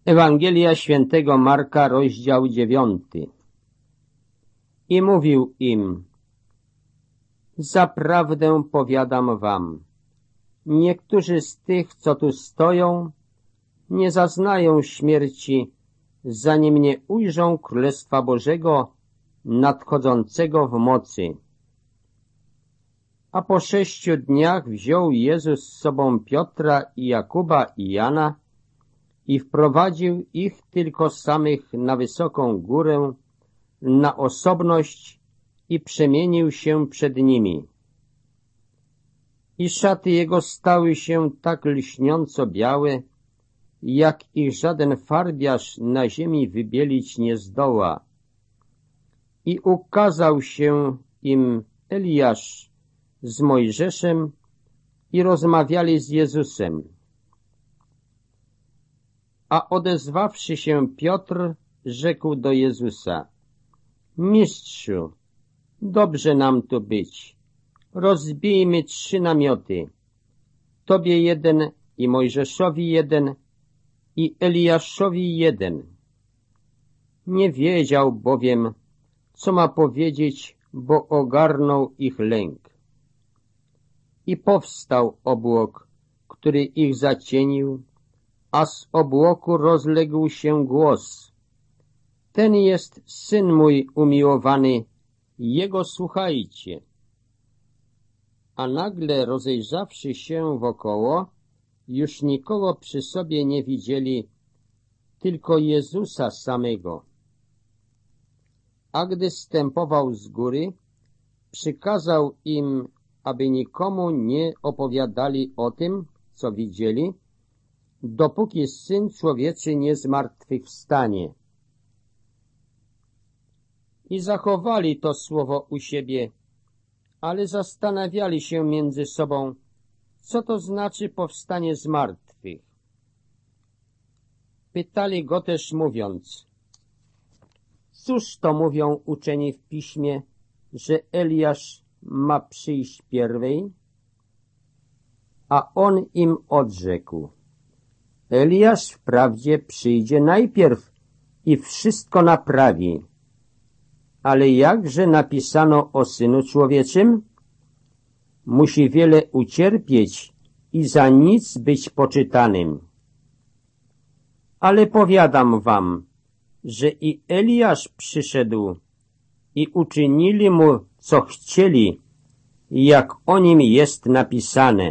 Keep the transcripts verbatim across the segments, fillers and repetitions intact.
Ewangelia świętego Marka, rozdział dziewiąty. I mówił im: zaprawdę powiadam wam, niektórzy z tych, co tu stoją, nie zaznają śmierci, zanim nie ujrzą Królestwa Bożego nadchodzącego w mocy. A po sześciu dniach wziął Jezus z sobą Piotra i Jakuba i Jana i wprowadził ich tylko samych na wysoką górę, na osobność i przemienił się przed nimi. I szaty jego stały się tak lśniąco białe, jak ich żaden farbiarz na ziemi wybielić nie zdoła. I ukazał się im Eliasz z Mojżeszem i rozmawiali z Jezusem. A odezwawszy się Piotr, rzekł do Jezusa: Mistrzu, dobrze nam tu być. Rozbijmy trzy namioty. Tobie jeden i Mojżeszowi jeden i Eliaszowi jeden. Nie wiedział bowiem, co ma powiedzieć, bo ogarnął ich lęk. I powstał obłok, który ich zacienił, a z obłoku rozległ się głos: ten jest Syn mój umiłowany, Jego słuchajcie. A nagle, rozejrzawszy się wokoło, już nikogo przy sobie nie widzieli, tylko Jezusa samego. A gdy zstępował z góry, przykazał im, aby nikomu nie opowiadali o tym, co widzieli, dopóki Syn Człowieczy nie zmartwychwstanie. I zachowali to słowo u siebie, ale zastanawiali się między sobą, co to znaczy powstanie z martwych. Pytali go też mówiąc: cóż to mówią uczeni w piśmie, że Eliasz ma przyjść pierwej? A on im odrzekł: Eliasz wprawdzie przyjdzie najpierw i wszystko naprawi. Ale jakże napisano o Synu Człowieczym? Musi wiele ucierpieć i za nic być poczytanym. Ale powiadam wam, że i Eliasz przyszedł i uczynili mu, co chcieli, jak o nim jest napisane.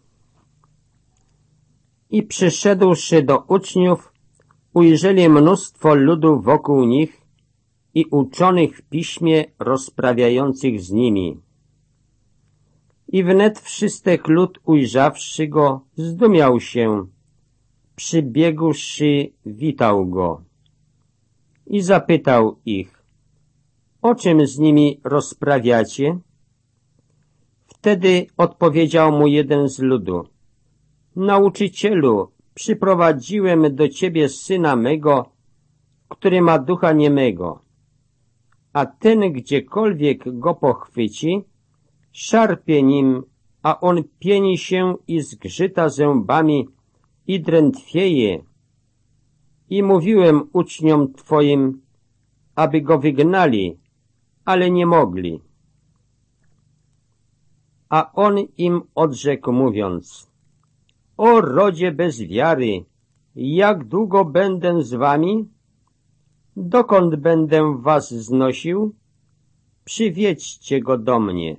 I przyszedłszy do uczniów, ujrzeli mnóstwo ludu wokół nich i uczonych w piśmie rozprawiających z nimi. I wnet wszystek lud, ujrzawszy go, zdumiał się. Przybiegłszy, witał go. I zapytał ich: o czym z nimi rozprawiacie? Wtedy odpowiedział mu jeden z ludu: Nauczycielu, przyprowadziłem do ciebie syna mego, który ma ducha niemego. A ten, gdziekolwiek go pochwyci, szarpie nim, a on pieni się i zgrzyta zębami i drętwieje. I mówiłem uczniom twoim, aby go wygnali, ale nie mogli. A on im odrzekł, mówiąc: o rodzie bez wiary, jak długo będę z wami? Dokąd będę was znosił? Przywiedźcie go do mnie.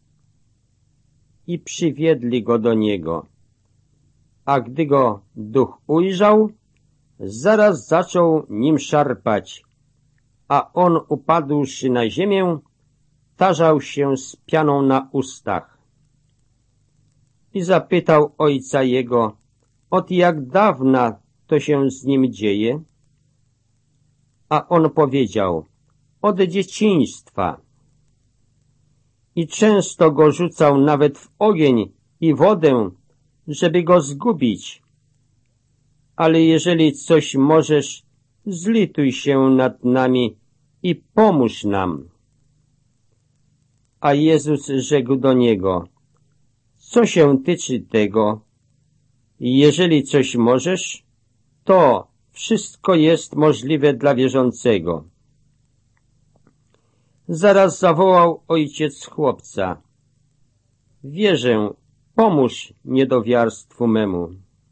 I przywiedli go do niego. A gdy go duch ujrzał, zaraz zaczął nim szarpać, a on, upadłszy na ziemię, tarzał się z pianą na ustach. I zapytał ojca jego, od jak dawna to się z nim dzieje? A on powiedział: od dzieciństwa. I często go rzucał nawet w ogień i wodę, żeby go zgubić. Ale jeżeli coś możesz, zlituj się nad nami i pomóż nam. A Jezus rzekł do niego: co się tyczy tego, jeżeli coś możesz, to Wszystko jest możliwe dla wierzącego. Zaraz zawołał ojciec chłopca. Wierzę, pomóż niedowiarstwu memu.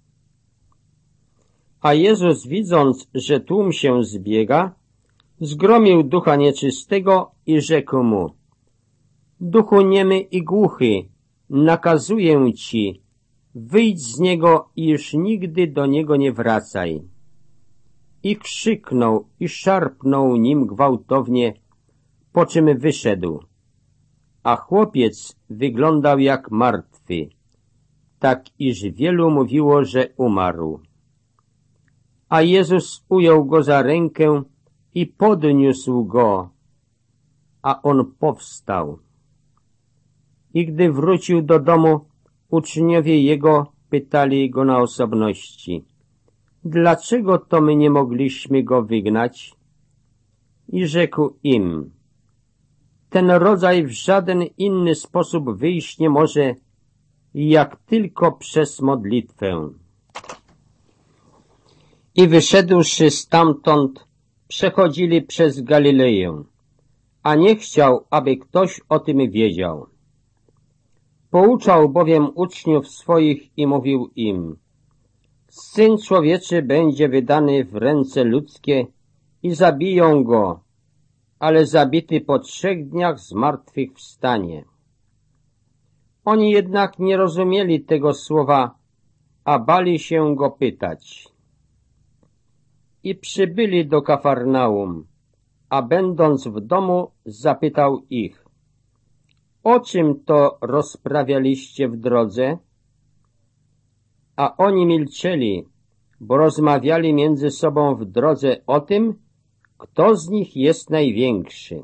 A Jezus, widząc, że tłum się zbiega, zgromił ducha nieczystego i rzekł mu: Duchu niemy i głuchy, nakazuję ci, wyjdź z niego i już nigdy do niego nie wracaj. I krzyknął i szarpnął nim gwałtownie, po czym wyszedł. A chłopiec wyglądał jak martwy, tak iż wielu mówiło, że umarł. A Jezus ujął go za rękę i podniósł go, a on powstał. I gdy wrócił do domu, uczniowie jego pytali go na osobności: Dlaczego to my nie mogliśmy go wygnać? I rzekł im: Ten rodzaj w żaden inny sposób wyjść nie może, jak tylko przez modlitwę. I wyszedłszy stamtąd, przechodzili przez Galileję, a nie chciał, aby ktoś o tym wiedział. Pouczał bowiem uczniów swoich i mówił im: Syn Człowieczy będzie wydany w ręce ludzkie i zabiją go, ale zabity po trzech dniach zmartwychwstanie. Oni jednak nie rozumieli tego słowa, a bali się go pytać. I przybyli do Kafarnaum, a będąc w domu zapytał ich: O czym to rozprawialiście w drodze? A oni milczeli, bo rozmawiali między sobą w drodze o tym, kto z nich jest największy.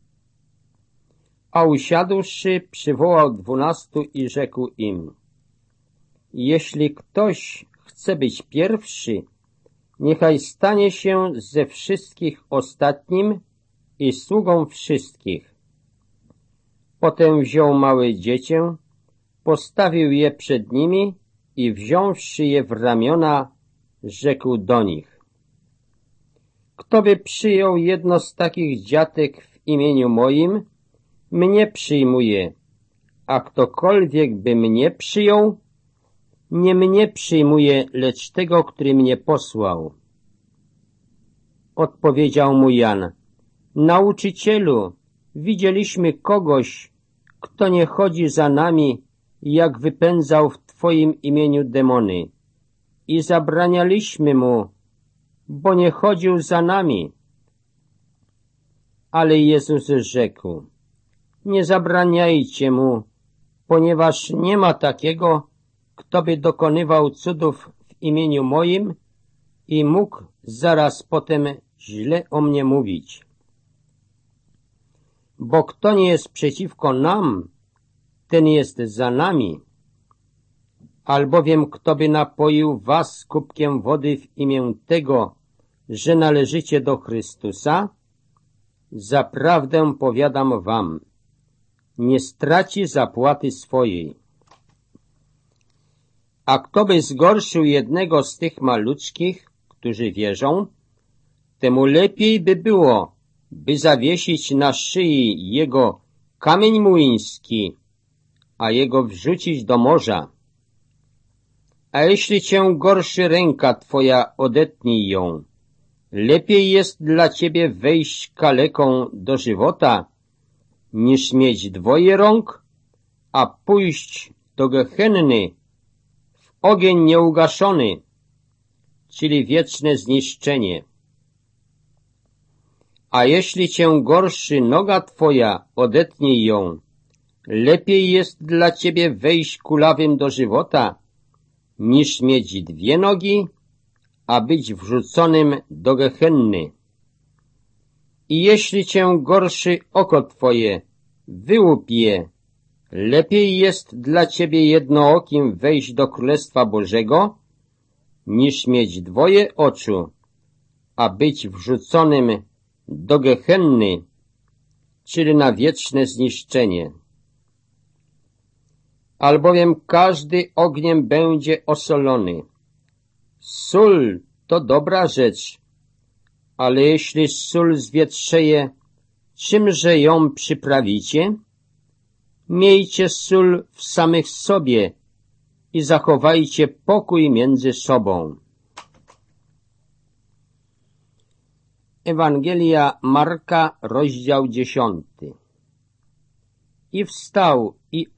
A usiadłszy, przywołał dwunastu i rzekł im: Jeśli ktoś chce być pierwszy, niechaj stanie się ze wszystkich ostatnim i sługą wszystkich. Potem wziął małe dziecię, postawił je przed nimi i wziąwszy je w ramiona, rzekł do nich: Kto by przyjął jedno z takich dziatek w imieniu moim, mnie przyjmuje, a ktokolwiek by mnie przyjął, nie mnie przyjmuje, lecz tego, który mnie posłał. Odpowiedział mu Jan: Nauczycielu, widzieliśmy kogoś, kto nie chodzi za nami, jak wypędzał w Twoim imieniu demony. I zabranialiśmy mu, bo nie chodził za nami. Ale Jezus rzekł: Nie zabraniajcie mu, ponieważ nie ma takiego, kto by dokonywał cudów w imieniu moim i mógł zaraz potem źle o mnie mówić. Bo kto nie jest przeciwko nam, ten jest za nami. Albowiem kto by napoił was kubkiem wody w imię tego, że należycie do Chrystusa, zaprawdę powiadam wam, nie straci zapłaty swojej. A kto by zgorszył jednego z tych maluczkich, którzy wierzą, temu lepiej by było, by zawiesić na szyi jego kamień młyński, a jego wrzucić do morza. A jeśli cię gorszy ręka twoja, odetnij ją. Lepiej jest dla ciebie wejść kaleką do żywota, niż mieć dwoje rąk, a pójść do gehenny w ogień nieugaszony, czyli wieczne zniszczenie. A jeśli cię gorszy noga twoja, odetnij ją. Lepiej jest dla ciebie wejść kulawym do żywota, niż mieć dwie nogi, a być wrzuconym do gehenny. I jeśli cię gorszy oko twoje, wyłup je. Lepiej jest dla ciebie jednookim wejść do Królestwa Bożego, niż mieć dwoje oczu, a być wrzuconym do gehenny, czyli na wieczne zniszczenie. Albowiem każdy ogniem będzie osolony. Sól to dobra rzecz, ale jeśli sól zwietrzeje, czymże ją przyprawicie? Miejcie sól w samych sobie i zachowajcie pokój między sobą. Ewangelia Marka, rozdział dziesiąty. I wstał i